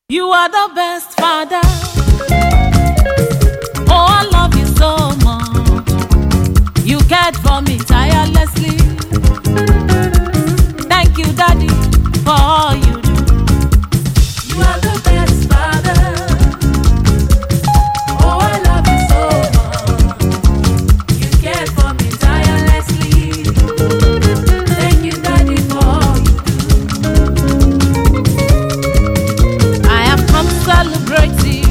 You are the best Father. Oh, I love you so much. You cared for me tirelessly. Thank you, Daddy, for all you do. You are the best Father. Oh, I love you so much. You cared for me tirelessly. Thank you, Daddy, for all you do. I have come to celebrate you.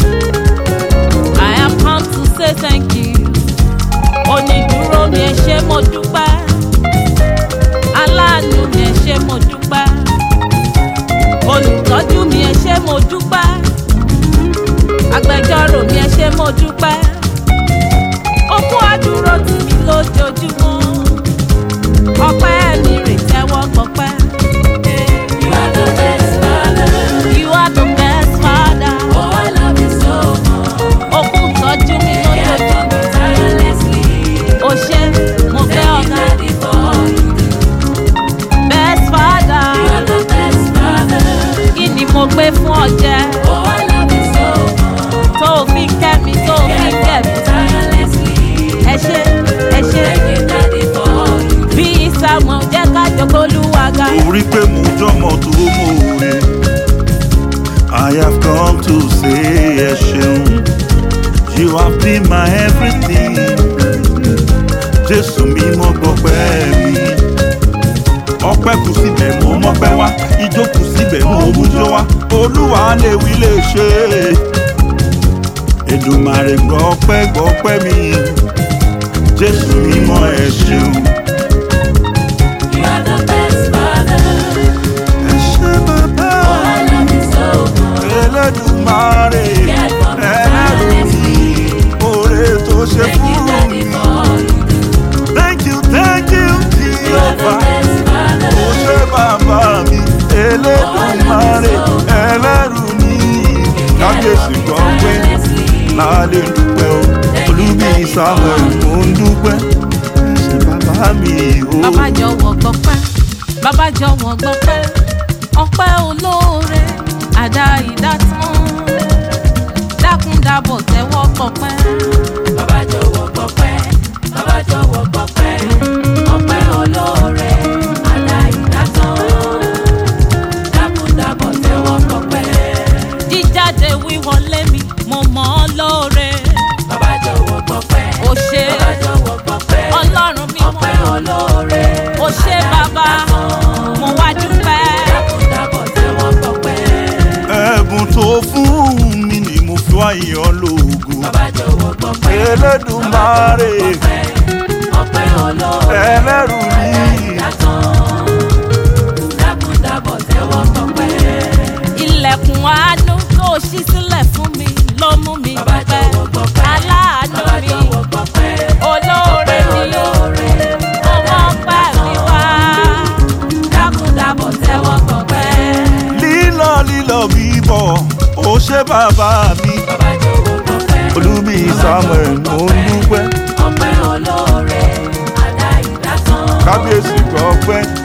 I have come to say thank you. Onídùúró mi ẹ ṣé mo dúpẹ́. Aláàánú mi ẹ ṣé mo dúpẹ́. Olùtọ́jú mi ẹ ṣé mo dúpẹ́. Agbẹjọ́rò mi ẹ ṣé mo dúpẹ́. Okú àdúró tì mí lójoojúmọ́. Ọpẹ́ mi rè tẹ́wọ́ gbọpẹ́. You are the best Father. You are the best Father. Oh, I love you so much. Okú tọ́jú mi lójoojúmọ́. Ó ṣé mo fẹ́ ọ̀gá. Best Father. You are the best Father. Kí ni mo gbé fún ọ jẹ? Oh, I love you so much. Tó o fi kẹ́ mi, tó o fi kẹ́ mi. Ẹ ṣé, ẹ ṣé. Bí Samuel jẹ́ ká jọ̀kọ́ Olúwaga. Orí pé mo jọmọ tó mòore. I have come to say ẹ ṣeun. You have been my everything. Jésù mi mo gbọpẹ́ mi. Ọpẹ́ kù síbẹ̀ mo mọ́pẹ́ wá. Ijó kù síbẹ̀ mo mújó wá. Olúwa lè wí lè ṣe. Èdùmàrè gbọpẹ́ mi. Jésù mi mọ ẹ ṣeun. You are the best Father. Ẹ ṣé bàbá. Oh, I love you so much. Elédùmarè ẹlẹ́rù mi. Oore tó ṣe fún mi. Thank you, Jehovah. Ó ṣé bàbá mi. Elédùmarè ẹlẹ́rù mi. Kábíyèsí gbọpẹ́ lálẹ́ dúpẹ́ o. Olúbi Samuel mo ń dúpẹ́. Ẹ ṣé bàbá mi o. Bàbá jọ̀wọ́ gbọpẹ́, bàbá jọ̀wọ́ gbọpẹ́, ọpẹ́ olóore, àdá ìdátán, dákúndàbọ̀ tẹ́wọ́ gbọpẹ́. Bàbá jọ̀wọ́ gbọpẹ́, bàbá jọ̀wọ́ gbọpẹ́, ọpẹ́ olóore, àdá ìdátán, dákúndàbọ̀ tẹ́wọ́ gbọpẹ́. Jíjáde wíwọlé mi, mo mọ̀ ọ́ lóore. Bàbá jọ̀wọ́ gbọpẹ́, ó ṣé, bàbá jọ̀wọ́ gbọpẹ́, Ọlọ́run mi ọpẹ́ olóore, ó ṣé bàbá, mo wá dúpẹ́. Dákúndàbọ̀ tẹ́wọ́ gbọpẹ́. Ẹ̀bùn tó fún mi ni mo fi wá yàn lógo. Bàbá jọ̀wọ́ gbọpẹ́, Elédùmarè ọpẹ́ olóore, ẹlẹ́rù mi. dákúndàbọ̀ tẹ́wọ́ gbọpẹ́. Ilẹ̀kùn àánú tó ṣí sílẹ̀ fún mi ló mú mi dúpẹ́. Aláàánú mi, olóore mi, ọmọ ọpẹ́ mi wá. Dákúndàbọ̀ tẹ́wọ́ gbọpẹ́. Lílọ bíbọ̀ ó ṣé bàbá mi. Bàbá jọ̀wọ́ gbọpẹ́, Olúbi Samuel mo ń dúpẹ́. ọpẹ́ olóore, àdá ìdásán. Kábíyèsí gbọpẹ́